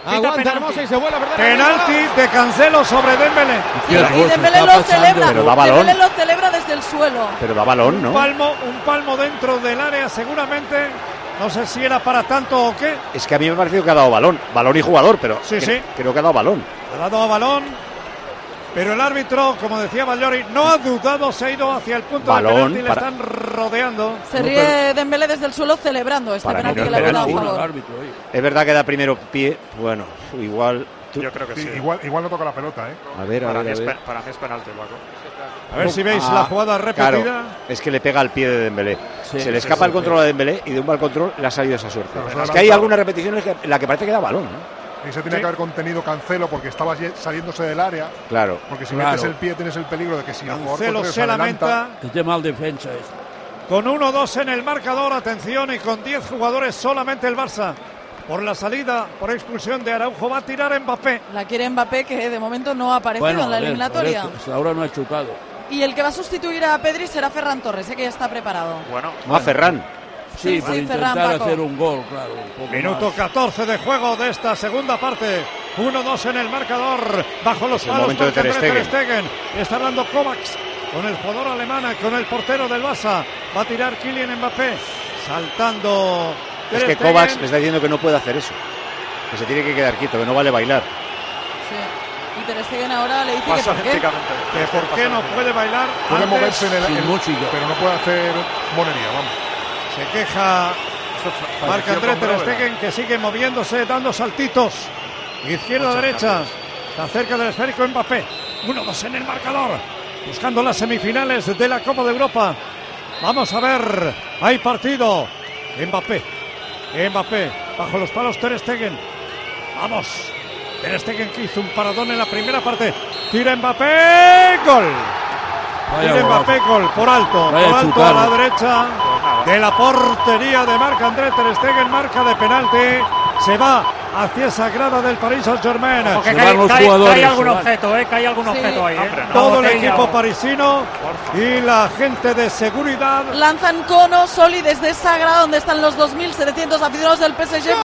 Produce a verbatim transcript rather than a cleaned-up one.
Aguanta Hermoso y se vuelve a perder. Penalti de Cancelo sobre Dembélé. Sí, y Dembélé lo celebra. Pero da balón. Dembélé lo celebra desde el suelo. Pero da balón, ¿no? Un palmo, un palmo dentro del área seguramente. No sé si era para tanto o qué. Es que a mí me ha parecido que ha dado balón. Balón y jugador, pero sí, que, sí. creo que ha dado balón. Ha dado a balón. Pero el árbitro, como decía Ballori, no ha dudado, se ha ido hacia el punto balón de penalti y le para... están rodeando. Se ríe Dembélé desde el suelo celebrando este penalti que le ha dado a favor. Es verdad que da primero pie. Bueno, igual... Tú... Yo creo que sí. sí igual, igual no toca la pelota, ¿eh? A ver, a para, ver, mí a ver. Es, para mí es penalti, Paco. A ver si veis ah, la jugada repetida. Claro, es que le pega al pie de Dembélé. Sí, se le sí, escapa sí, el control sí. a Dembélé y de un mal control le ha salido esa suerte. Claro, es que hay algunas repeticiones en la que parece que da balón, ¿no? Y se tiene sí. que haber contenido Cancelo porque estaba saliéndose del área. Claro. Porque si claro. metes el pie tienes el peligro de que si el jugador Cancelo se lamenta. Qué mal defensa es. Con uno dos en el marcador, atención, y con diez jugadores solamente el Barça. Por la salida, por expulsión de Araujo, va a tirar Mbappé. La quiere Mbappé, que de momento no ha aparecido Bueno, en la ver, eliminatoria. Hasta ahora no ha chocado. Y el que va a sustituir a Pedri será Ferran Torres, sé que ya está preparado. Bueno, No, a Ferran. Sí, Sí, por sí, intentar Ferran, Paco. hacer un gol, claro. Un poco Minuto más. catorce de juego de esta segunda parte. uno dos en el marcador. Bajo los Es el palos momento de Ter Marc-André Ter Stegen. Stegen. Está hablando Kovacs con el jugador alemán, con el portero del Barça. Va a tirar Kylian Mbappé. Saltando. Es Ter que Stegen. Kovacs le está diciendo que no puede hacer eso. Que se tiene que quedar quieto, que no vale bailar. Sí. Y Ter Stegen ahora le dice que pasa por qué. olímpicamente. Que por qué no puede bailar. Puede antes. moverse en el, Sin en- música. pero no puede hacer monería, vamos. Se queja Marc-André Ter Stegen, que sigue moviéndose, dando saltitos. Izquierda, derecha. Está cerca del esférico Mbappé. uno dos en el marcador. Buscando las semifinales de la Copa de Europa. Vamos a ver. Hay partido. Mbappé. Mbappé. Bajo los palos Ter Stegen. Vamos. Ter Stegen que hizo un paradón en la primera parte. Tira Mbappé. Gol. Vaya Tira Mbappé, gol. Por alto. Vaya Por alto a la chutarro. derecha de la portería de Marc-André Ter Stegen. Marca de penalti. Se va hacia esa grada del Paris Saint-Germain. Porque Se cae, van los cae- jugadores, cae algún se van. objeto, ¿eh? Cae algún Sí. objeto ahí, ¿eh? Hombre, no. Todo el Botella equipo o- parisino y la gente de seguridad. Lanzan cono Soli desde esa grada donde están los dos mil setecientos aficionados del P S G.